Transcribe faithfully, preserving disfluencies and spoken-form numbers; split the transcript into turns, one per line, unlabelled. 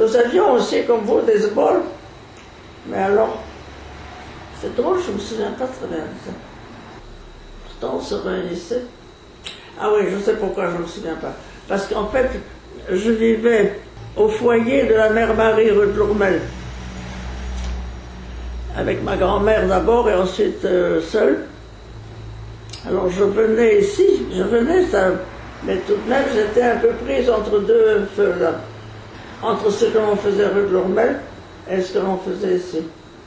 Nous avions aussi, comme vous, des ébaules. Mais alors, c'est drôle, je ne me souviens pas très bien de ça. Pourtant, on se réunissait. Ah oui, je sais pourquoi je ne me souviens pas. Parce qu'en fait, je vivais au foyer de la mère Marie, rue de Lourmel. Avec ma grand-mère d'abord et ensuite euh, seule. Alors je venais ici, je venais ça, mais tout de même j'étais un peu prise entre deux feux là. Entre ce que l'on faisait rue de Lourmel et ce que l'on faisait ici.